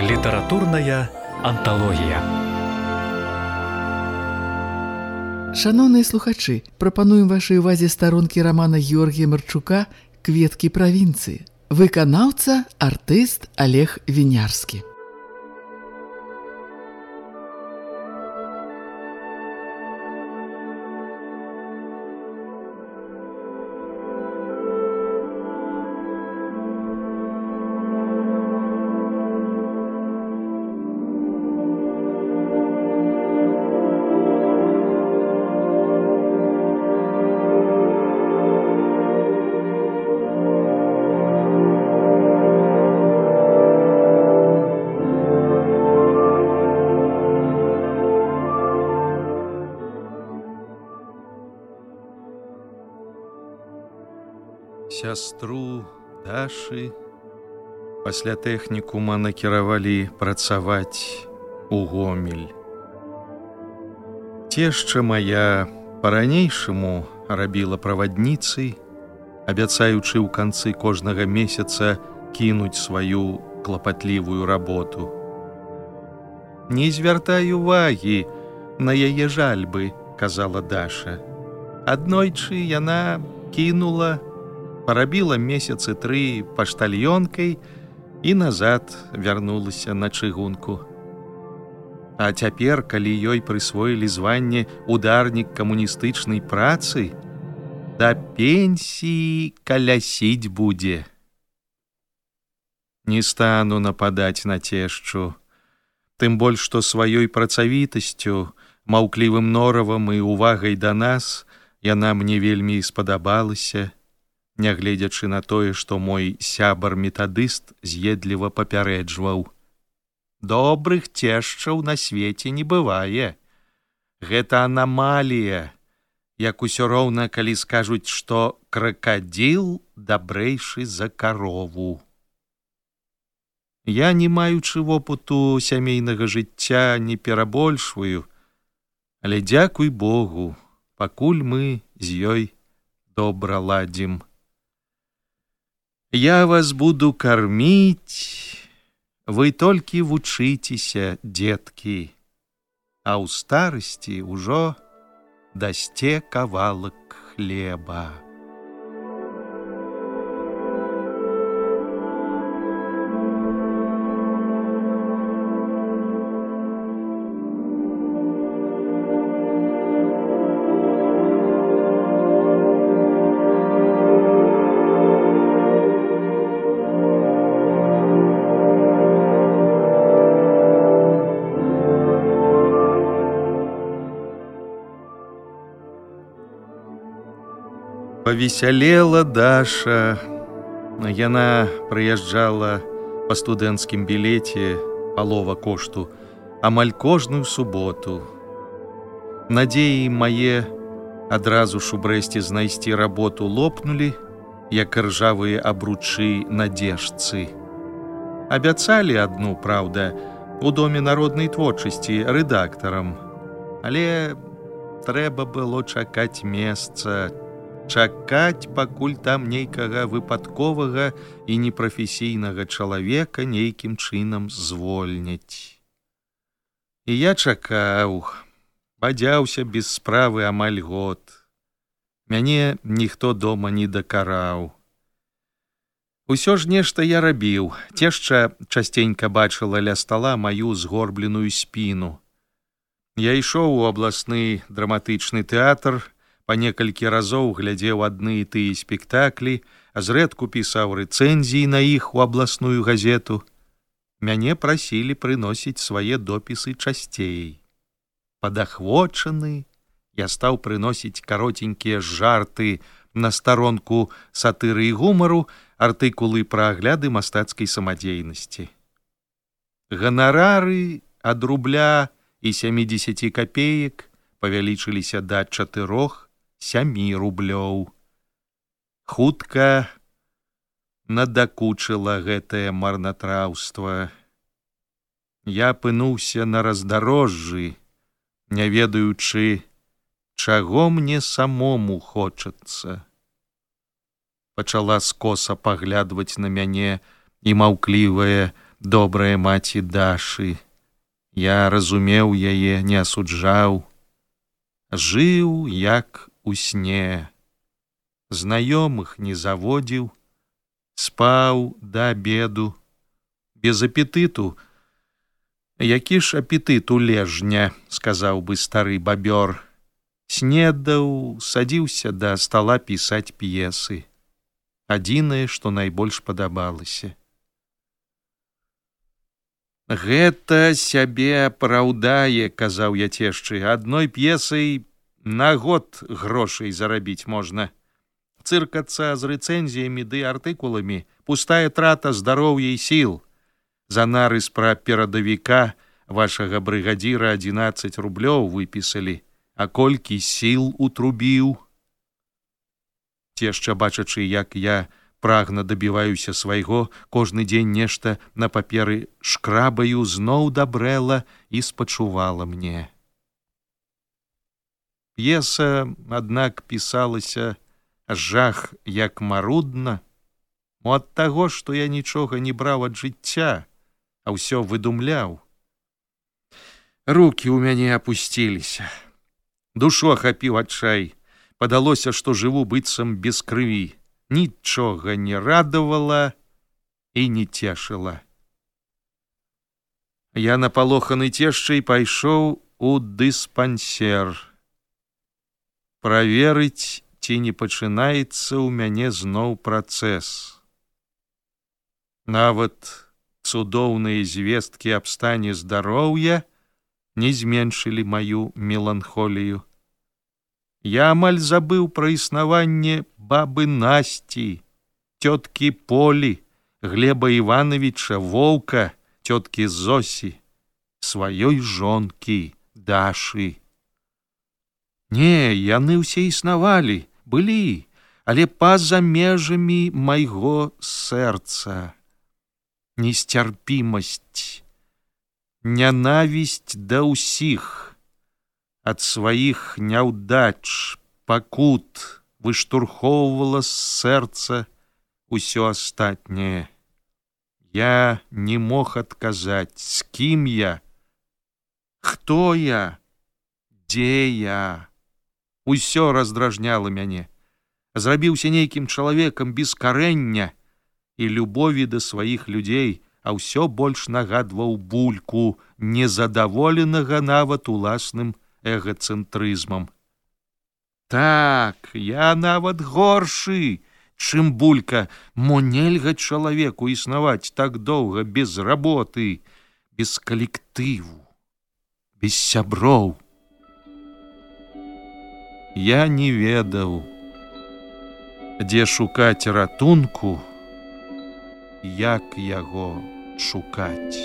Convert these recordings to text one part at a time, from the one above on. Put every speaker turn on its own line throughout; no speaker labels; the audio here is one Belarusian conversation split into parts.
Літаратурная анталогія.
Шановныя слухачы, прапануем вашай увазе старонкі рамана Георгія Марчука «Кветкі правінцыі». Выканаўца, артыст Олег Вінярскі.
Сястру Дашы пасля тэхнікума накіравалі працаваць у Гомель. Цешча мая па-ранейшаму рабіла правадніцай, абяцаючы ў канцы кожнага месяца кінуць сваю клапатлівую работу. «Не звяртай увагі на яе жальбы», – казала Даша. Аднойчы яна кінула, парабіла месяцы 3 паштальёнкай і назад вярнулася на чыгунку. А цяпер, калі ёй прысвоілі званне «Ударнік камуністычнай працы», да пенсіі калясіць будзе. Не стану нападаць на цешчу, тым больш, што сваёй працавітасцю, маўклівым норавам і увагай да нас яна мне вельмі спадабалася, нягледзячы на тое, што мой сябар-метадыст з'едліва папярэджваў: «Добрых цешчаў на свеце не бывае. Гэта анамалія, як усё роўна, калі скажуць, што кракадзіл дабрэйшы за карову». Я, не маючы вопыту сямейнага жыцця, не перабольшваю, але дзякуй Богу, пакуль мы з ёй добра ладзім. Я вас буду карміць, вы толькі вучыцеся, дзеткі, а ў старасці ўжо дасце кавалак хлеба. Павесялела Даша. Яна прыязджала па студэнцкім білеце, палова кошту, амаль кожную суботу. Надзеі мае адразу ж у Брэсце знайсці работу лопнулі, як ржавыя абручы на дзежцы. Абяцалі адну, праўда, у Доме народнай творчасці рэдактарам, але трэба было чакаць месца, чакаць, пакуль там нейкага выпадковага і непрафесійнага чалавека нейкім чынам звольняць. І я чакаў, бадзяўся без справы амаль год. Мяне ніхто дома не дакараў. Усё ж нешта я рабіў. Цешча часценька бачыла ля стала маю згорбленую спіну. Я ішоў у абласны драматычны тэатр, па некалькі разоў глядзеў адны і тыя спектаклі, а зрэдку пісаў рэцэнзіі на іх у абласную газету. Мяне прасілі прыносіць свае допісы часцей. Падахвочаны, я стаў прыносіць каротенькія жарты на старонку сатыры і гумару, артыкулы пра агляды мастацкай самадзейнасці. Ганарары ад рубля і 70 капеек павялічыліся да 4-7 рублёў. Хутка надакучыла гэтае марнатраўства. Я апынуўся на раздарожжы, не ведаючы, чаго мне самому хочацца. Пачала скоса паглядваць на мяне і маўклівая добрая маці Дашы. Я разумеў яе, не асуджаў. Жыў, як у сне. Знаёмых не заводзіў, спаў да абеду. Без апетыту. Які ж апетыт у лежня, сказаў бы стары бабёр. Снедаў, садзіўся да стала пісаць п'есы. Адзінае, што найбольш падабалася. Гэта сябе апраўдае, казаў я цешчы. Адной п'есай на год грошай зарабіць можна. Цыркацца з рэцэнзіямі ды артыкуламі пустая трата здароўя і сіл. За нарыс пра перадавіка вашага брыгадзіра 11 рублёў выпісалі, а колькі сіл утрубіў. Цешча, бачачы, як я прагна дабіваюся свайго, кожны дзень нешта на паперы шкрабаю, зноў дабрэла і спачувала мне. П'еса, аднак, пісалася жах як марудна, мо ад таго, што я нічога не браў ад жыцця, а ўсё выдумляў. Рукі ў мяне апусціліся. Душу ахапіў адчай. Падалося, што жыву быццам без крыві. Нічога не радавала і не цешыла. Я напалоханы цешчай пайшоў у дыспансер. Праверыць, ці не пачынаецца ў мяне зноў працэс. Нават цудоўныя звесткі аб стане здароўя не зменшылі маю меланхолію. Я амаль забыў пра існаванне бабы Насці, цёткі Полі, Глеба Івановича, Воўка, цёткі Зосі, сваёй жонкі Дашы. Не, яны ўсе існавалі, былі, але па-за межамі майго сэрца. Несцярпімасць, нянавісць да ўсіх, ад сваіх няўдач, пакут выштурхоўвала з сэрца ўсё астатняе. Я не мог адказаць, з кім я, хто я, дзе я. Усё раздражняла мяне. Зрабіўся нейкім чалавекам без карэння і любові да сваіх людзей, а ўсё больш нагадваў бульку, незадаволенага нават уласным эгацэнтрызмам. Так, я нават горшы, чым булька, мо нельга чалавеку існаваць так доўга без работы, без калектыву, без сяброў. Я не ведаў, дзе шукаць ратунку, як яго шукаць.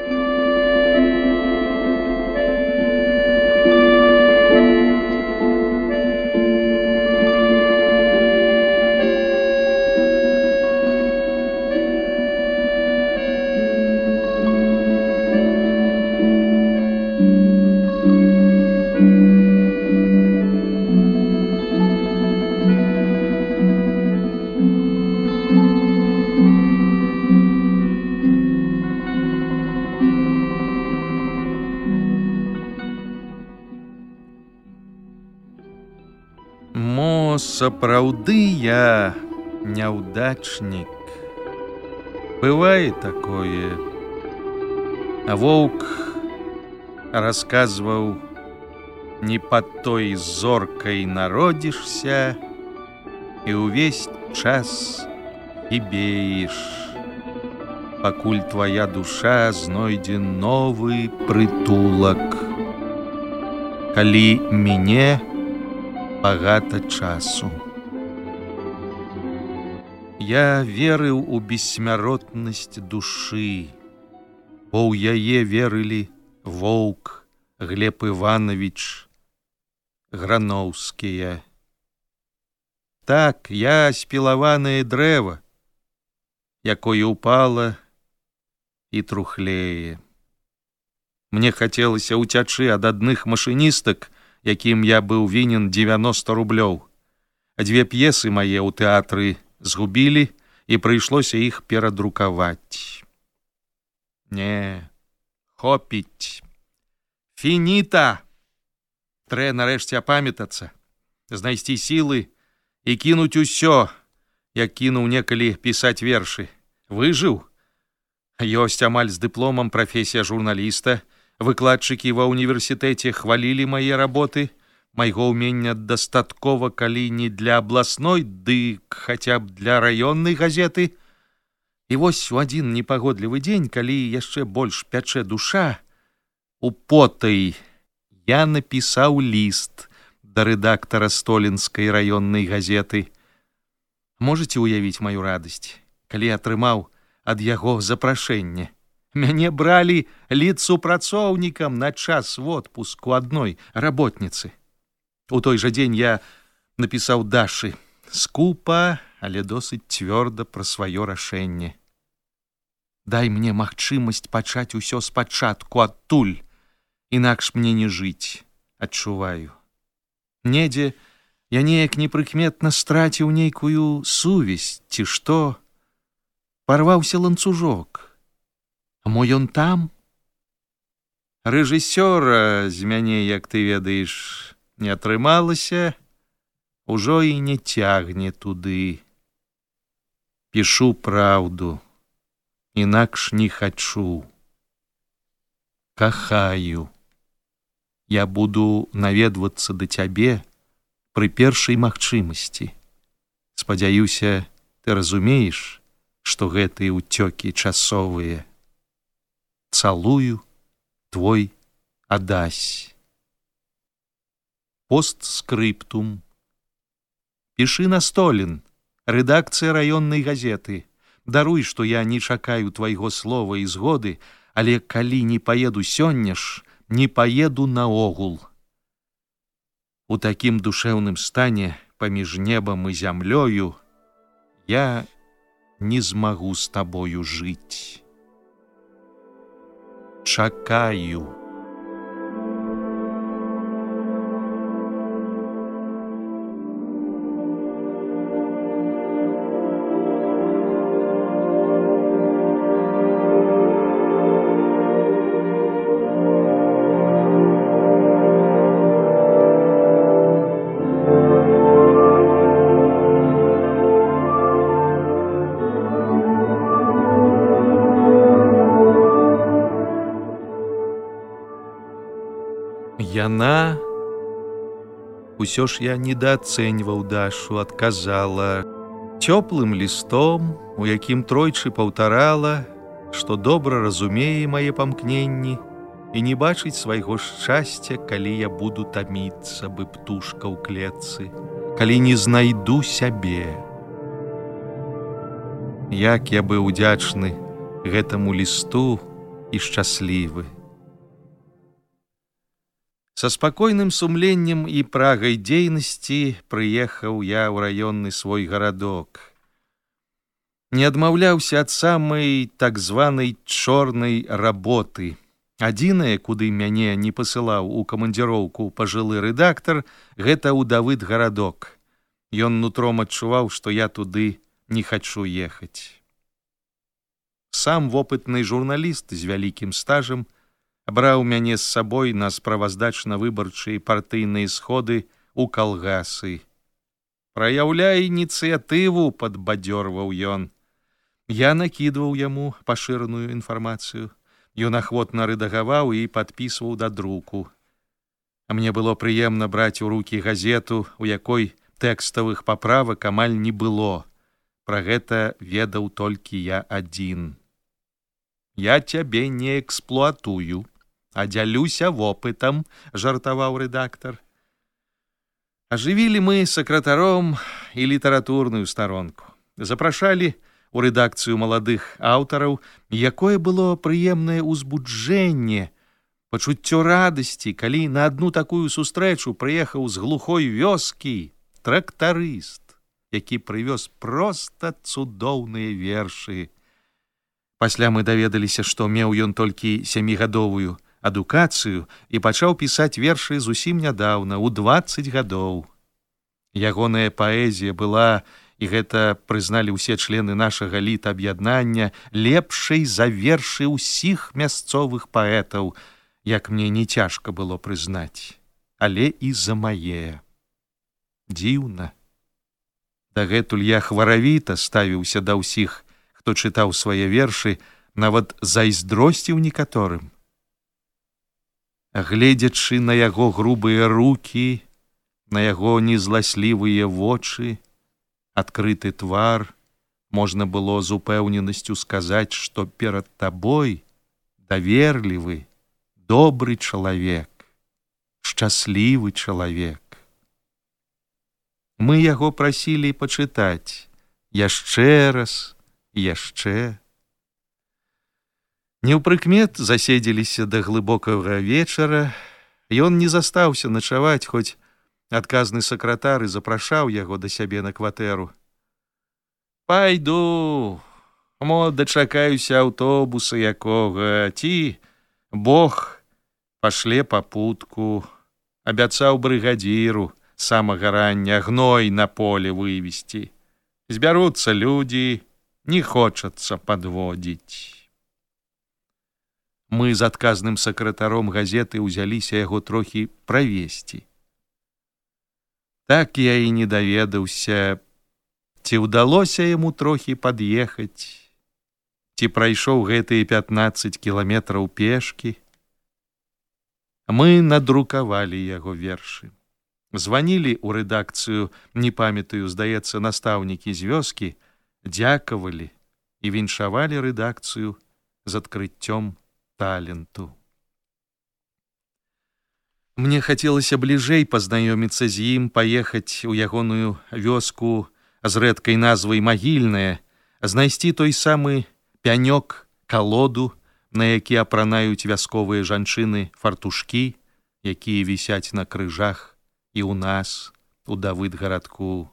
Мо сапраўды я няўдачнік. Бывае такое. А Воўк расказваў, не пад той зоркай народзішся і ўвесь час хібееш, пакуль твая душа знойдзе новы прытулак. Калі міне багата часу. Я верыў у бессмяротнасць душы, бо ў яе верылі Воўк, Глеб Іванович, Грановскія. Так, я спілаванае дрэва, якое ўпала і трухлее. Мне хацелася ўцячы ад адных машыністак, якім я быў вінен 90 рублёў. А 2 п'есы мае ў тэатры згубілі, і прыйшлося іх перадрукаваць. Не, хопіць. Фініта! Трэ нарэшце апамятацца, знайсці сілы і кінуць усё, як кінуў некалі пісаць вершы. Выжыў. Ёсць амаль з дыпломам прафесія журналіста. Выкладчыкі ва ўніверсітэце хвалілі мае работы. Майго ўмення дастаткова, калі не для абласной, дык хаця б для раённай газеты. І вось у адзін непагодлівы дзень, калі яшчэ больш пячэ душа, у потай я напісаў ліст да рэдактара столінскай раённай газеты. Можаце ўявіць маю радасць, калі атрымаў ад яго запрашэнне. Мяне бралі літсупрацоўнікам на час водпуску адной работніцы. У той жа дзень я напісаў Дашы скупа, але досыць цвёрда пра сваё рашэнне. Дай мне магчымасць пачаць усё спачатку адтуль, інакш мне не жыць, адчуваю. Недзе я неяк непрыкметна страціў нейкую сувязь, ці што, парваўся ланцужок. А мо ён там? Рэжысёра з мяне, як ты ведаеш, не атрымалася, ужо і не цягне туды. Пішу праўду, інакш не хачу. Кахаю. Я буду наведвацца да цябе пры першай магчымасці. Спадзяюся, ты разумееш, што гэтыя ўцёкі часовыя. Цалую, твой Адась. Постскрыптум. Пішы на Столін, рэдакцыя раённай газеты. Даруй, што я не чакаю твайго слова і згоды, але калі не паеду сёння ж, не паеду наогул. У такім душэўным стане паміж небам і зямлёю я не змагу з табою жыць. Чакаю. Яна, усё ж я недаацэньваў Дашу, адказала цёплым лістом, у якім тройчы паўтарала, што добра разумее мае памкненні і не бачыць свайго шчасця, калі я буду таміцца, бы птушка ў клетцы, калі не знайду сябе. Як я быў удзячны гэтаму лісту і шчаслівы. Са спакойным сумленнем і прагай дзейнасці прыехаў я ў раённы свой гарадок. Не адмаўляўся ад самай так званай чорнай работы. Адзінае, куды мяне не пасылаў у камандзіроўку пажылы рэдактар, гэта ў Давыд гарадок. Ён нутром адчуваў, што я туды не хачу ехаць. Сам вопытны журналіст з вялікім стажам браў мяне з сабой на справаздачна-выбарчыя партыйныя сходы ў калгасы. «Праяўляй ініцыятыву», — падбадзёрваў ён. Я накідваў яму пашыраную інфармацыю. Ён ахвотна рэдагаваў і падпісваў да друку. А мне было прыемна браць у рукі газету, у якой тэкставых паправак амаль не было. Пра гэта ведаў толькі я адзін. «Я цябе не эксплуатую, а дзялюся вопытам», — жартаваў рэдактар. Ажывілі мы сакратаром і літаратурную старонку. Запрашалі у рэдакцыю маладых аўтараў, якое было прыемнае ўзбуджэнне, пачуццё радасці, калі на адну такую сустрэчу прыехаў з глухой вёскі трактарыст, які прывёз проста цудоўныя вершы. Пасля мы даведаліся, што меў ён толькі 7гадовую адукацыю і пачаў пісаць вершы зусім нядаўна, у 20 гадоў. Ягоная паэзія была і гэта прызналі ўсе члены нашага літаб'яднання, лепшай за вершы ўсіх мясцовых паэтаў, як мне не цяжка было прызнаць, але і за мае. Дзіўна. Дагэтуль я хваравіта ставіўся да ўсіх, хто чытаў свае вершы, нават зайздросціў некаторым. Гледзячы на яго грубыя рукі, на яго незласлівыя вочы, адкрыты твар, можна было з упэўненасцю сказаць, што перад табой даверлівы, добры чалавек, шчаслівы чалавек. Мы яго прасілі пачытаць яшчэ раз, яшчэ. Неўпрыкмет заседзеліся да глыбокага вечара. Ён не застаўся начаваць, хоць адказны сакратар і запрашаў яго да сябе на кватэру. «Пайду, мо дачакаюся аўтобуса якога, ці Бог пашле папутку, абяцаў брыгадзіру самага рання гной на поле вывесці. Збяруцца людзі, не хочацца падводзіць». Мы з адказным сакратаром газеты ўзяліся яго трохі правесці. Так я і не даведаўся, ці ўдалося яму трохі пад'ехаць, ці прайшоў гэтыя 15 кіламетраў пешкі. Мы надрукавалі яго вершы. Званілі ў рэдакцыю, не памятаю, здаецца, настаўнікі з вёскі, дзякавалі і віншавалі рэдакцыю з адкрыццём таленту. Мне хацелася бліжэй пазнаёміцца з ім, паехаць у ягоную вёску з рэдкай назвай Магільная, знайсці той самы пянёк, калоду, на які апранаюць вясковыя жанчыны фартушкі, якія вісяць на крыжах і ў нас, у Давыдгарадку.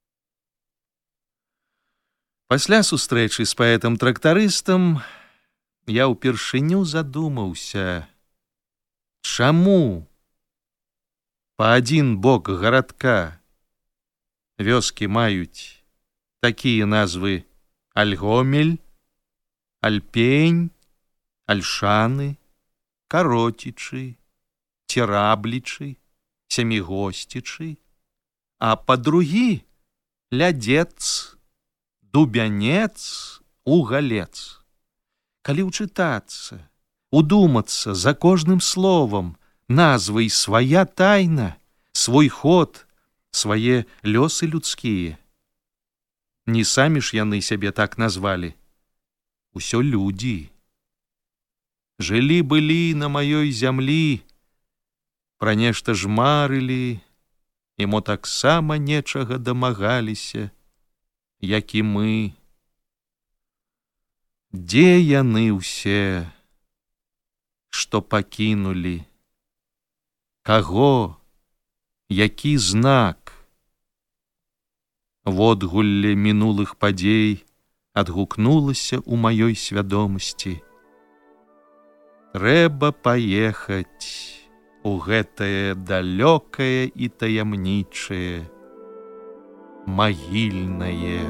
Пасля сустрэчы з паэтам-трактарыстам я ўпершыню задумаўся, чаму па адзін бок гарадка вёскі маюць такія назвы Альгомель, Альпень, Альшаны, Каротічы, Цераблічы, Сямігосцічы, а па-другі Лядзец, Дубянец, Угалец. Калі ўчытацца, удумацца за кожным словам, назвай свая тайна, свой ход, свае лёсы людскія. Не самі ж яны сябе так назвалі. Усё людзі. Жылі-былі на маёй зямлі, пра нешта ж марылі, і мо таксама нечага дамагаліся, як і мы. Дзе яны ўсе, што пакінулі? Каго? Які знак? Водгулле мінулых падзей адгукнулася ў маёй свядомасці. Трэба паехаць у гэтае далёкае і таямнічае Магільнае.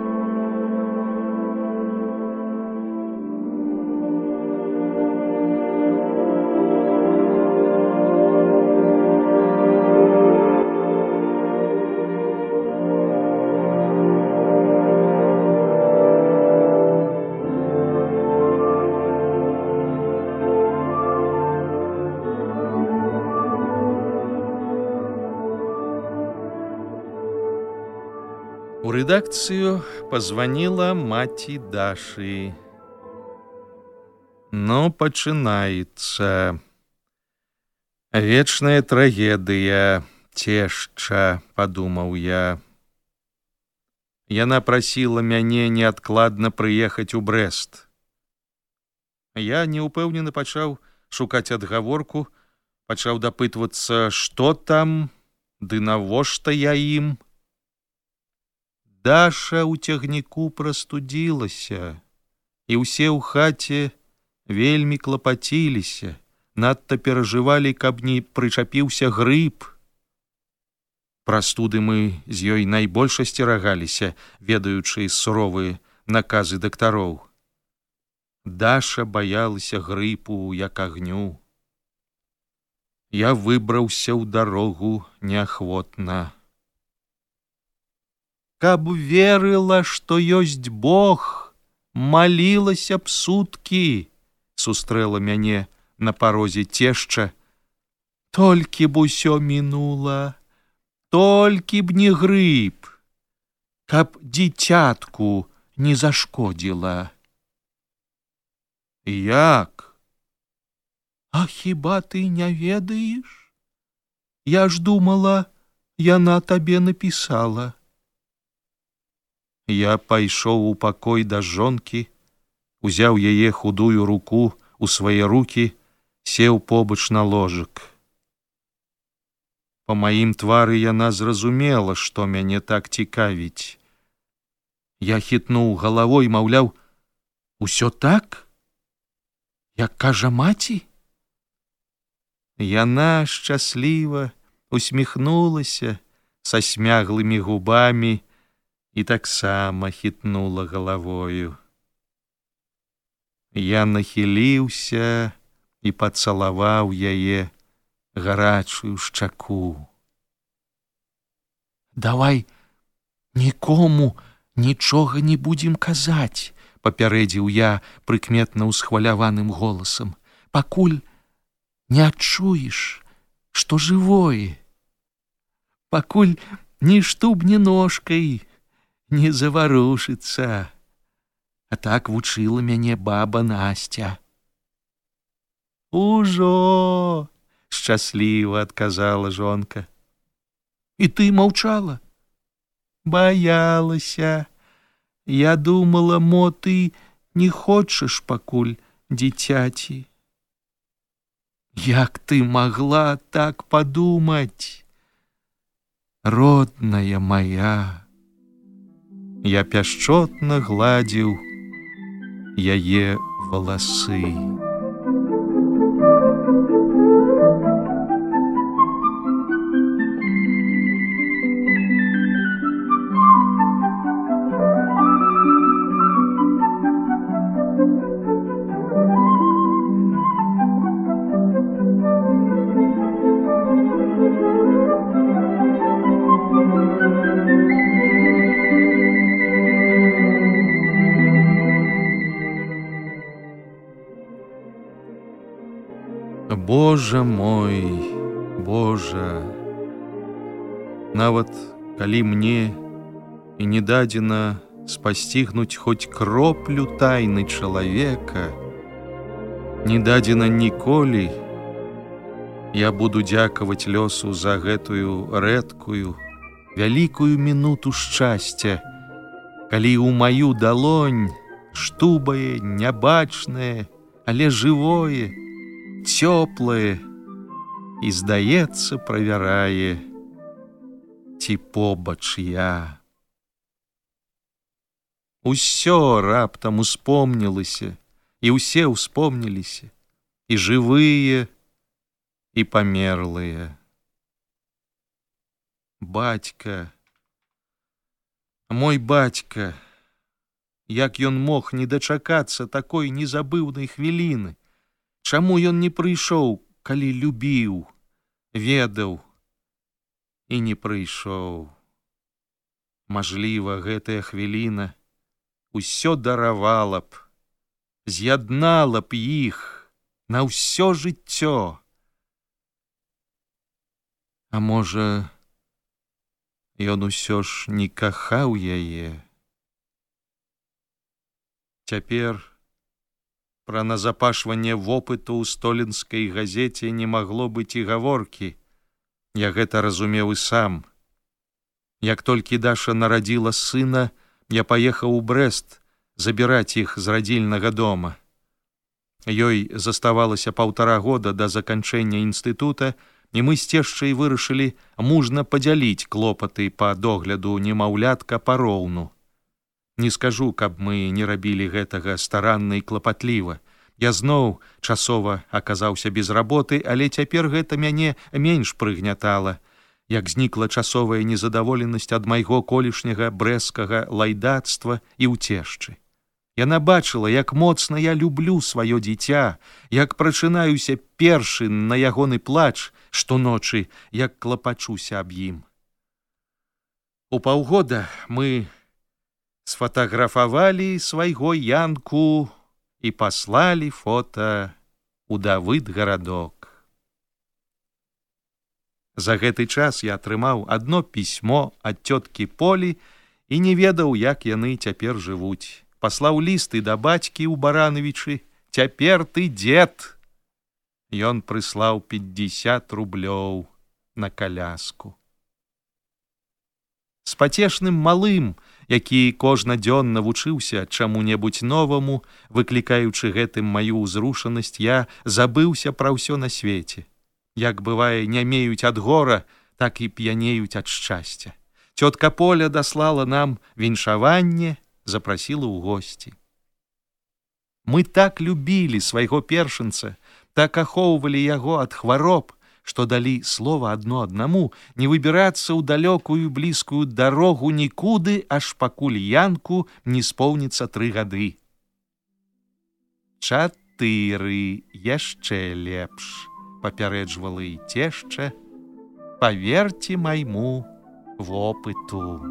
У рэдакцыю пазваніла маці Дашы. Ну, пачынаецца. Вечная трагедыя, цешча, падумаў я. Яна прасіла мяне неадкладна прыехаць у Брэст. Я неўпэўнена пачаў шукаць адгаворку, пачаў дапытвацца, што там, ды навошта я ім. Даша ў цягніку прастудзілася, і ўсе ў хаце вельмі клапаціліся, надта перажывалі, каб не прычапіўся грып. Прастуды мы з ёй найбольш асцерагаліся, ведаючы суровыя наказы дактароў. Даша баялася грыпу, як агню. Я выбраўся ў дарогу неахвотна. Каб верыла, што ёсць Бог, малілася б суткі, сустрэла мяне на парозе цешча. Толькі б усё мінула, толькі б не грып, каб дзіцятку не зашкодзіла. Як? А хіба ты не ведаеш? Я ж думала, яна табе напісала. Я пайшоў у пакой да жонкі, узяў яе худую руку у свае рукі, сеў побач на ложак. Па маім твары яна зразумела, што мяне так цікавіць. Я хітнуў галавой, маўляў, усё так? Як кажа маці? Яна шчасліва усміхнулася са смяглымі губамі і таксама хітнула галавою. Я нахіліўся і пацалаваў яе гарачую шчаку. Давай нікому нічога не будзем казаць, папярэдзіў я прыкметна ўсхваляваным голасам, пакуль не адчуеш, што жывое, пакуль ні штубне ножкай не заварушыцца. А так вучыла мяне баба Насця. Ужо! Шчасліва адказала жонка. І ты маўчала? Баялася. Я думала, мо ты не хочаш пакуль дзіцяці. Як ты магла так падумаць? Родная моя. Я пяшчотна гладзіў яе валасы. Божа мой, Божа, нават калі мне і не дадзена спасцігнуць хоць кроплю тайны чалавека, не дадзена ніколі, я буду дзякаваць лёсу за гэтую рэдкую, вялікую мінуту шчасця, калі ў маю далонь штубае, нябачнае, але жывое, цёплае і, здаецца, правярае, ці побач я. Усё раптам успомнілася, і ўсе ўспомніліся, і жывыя, і памерлыя. Бацька, мой бацька, як ён мог не дачакацца такой незабыўнай хвіліны? Чаму ён не прыйшоў, калі любіў, ведаў і не прыйшоў? Мажліва, гэтая хвіліна усё даравала б, з'яднала б іх на ўсё жыццё. А можа, ён усё ж не кахаў яе? Цяпер пра назапашванне вопыту ў столінскай газеце не магло быць і гаворкі. Я гэта разумеў і сам. Як толькі Даша нарадзіла сына, я паехаў у Брэст забіраць іх з радзільнага дома. Ёй заставалася 1,5 года да заканчэння інстытута, і мы з цешчай вырашылі мужна падзяліць клопаты па догляду немаўлятка пароўну. Не скажу, каб мы не рабілі гэтага старанна і клапатліва. Я зноў часова аказаўся без работы, але цяпер гэта мяне менш прыгнятала. як знікла часовая незадаволенасць ад майго колішняга брэсцкага лайдацтва і ўцешчы. Яна бачыла, як моцна я люблю сваё дзіця, як прачынаюся першы на ягоны плач штоночы, як клапачуся аб ім. У паўгода мы сфатаграфавалі свайго Янку і паслалі фота у Давыд-гарадок. За гэты час я атрымаў адно пісьмо ад цёткі Полі і не ведаў, як яны цяпер жывуць. Паслаў ліст і да бацькі ў Баранавічы. Цяпер ты дзед. Ён прыслаў 50 рублёў на каляску. З пацешным малым, які кожнадзённа вучыўся чаму-небудзь новаму, выклікаючы гэтым маю ўзрушанасць, я забыўся пра ўсё на свеце. Як бывае, нямеюць ад гора, так і п'янеюць ад шчасця. Цётка Поля даслала нам віншаванне, запрасіла ў госці. Мы так любілі свайго першынца, так ахоўвалі яго ад хвароб, што далі слова адно аднаму не выбірацца ў далёкую блізкую дарогу нікуды, аж пакуль Янку не споўніцца 3 гады. 4 яшчэ лепш, папярэджвала і цешча, паверце майму вопыту.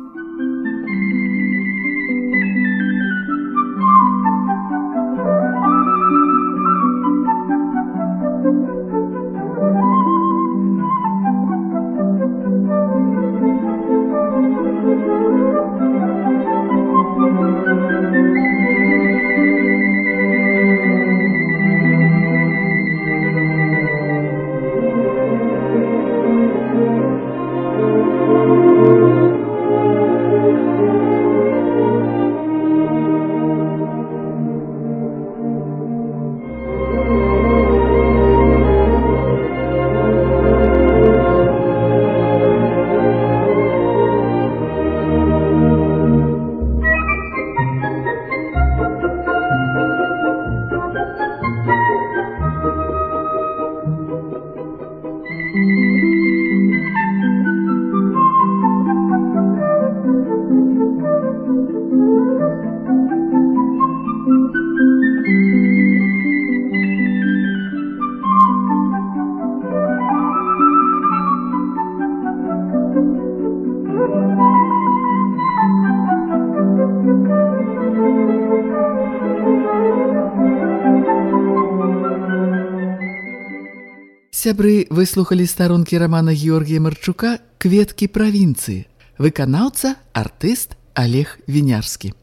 Сябры, выслухалі старонкі рамана Георгія Марчука «Кветкі правінцыі». Выканаўца, артыст Олег Вінярскі.